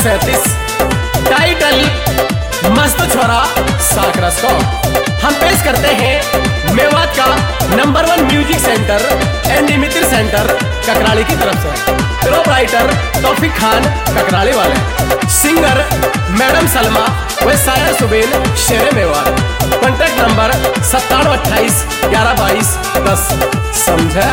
37 title मस्त छोरा साकरस को हम पेश करते हैं मेवात का number 1 music centre and Mitra centre Kakrali की तरफ से। प्रोपराइटर तौफीक खान ककराली वाले, सिंगर मैडम सलमा व शायर सुबेन शेरे मेवात। Contact number 9728 11 22 10। समझा?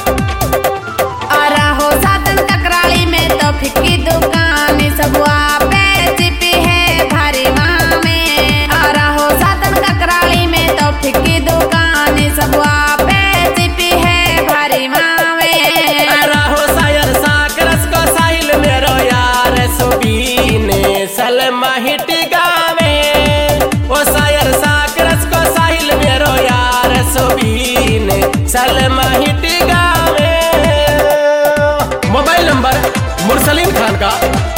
हो साधन ककराली में तौफीक की दुकान सब पे चिपी है भारी वहाँ में। हो साधन ककराली में तौफीक की दुकान सब पे चिपी है भारी वहाँ में। हो शायर साकरस को साहिल मेरो यार सुबीने सलमा हिट गावे। ओ शायर साकरस को साहिल मेरो यार सुबीने सलमा हिट गावे। मोबाइल नंबर मुरसलीम खान का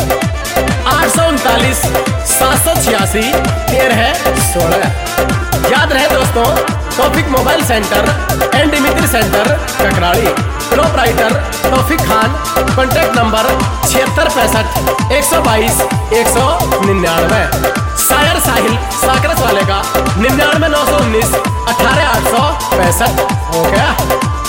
839 786 1316। याद रहे दोस्तों, Taufiq mobile centre and Mitra centre Kakrali. Proprietor Taufiq Khan. Contact number 7665 122 199। शायर साहिल साकरस वाले का 99 919 18 865। हो गया।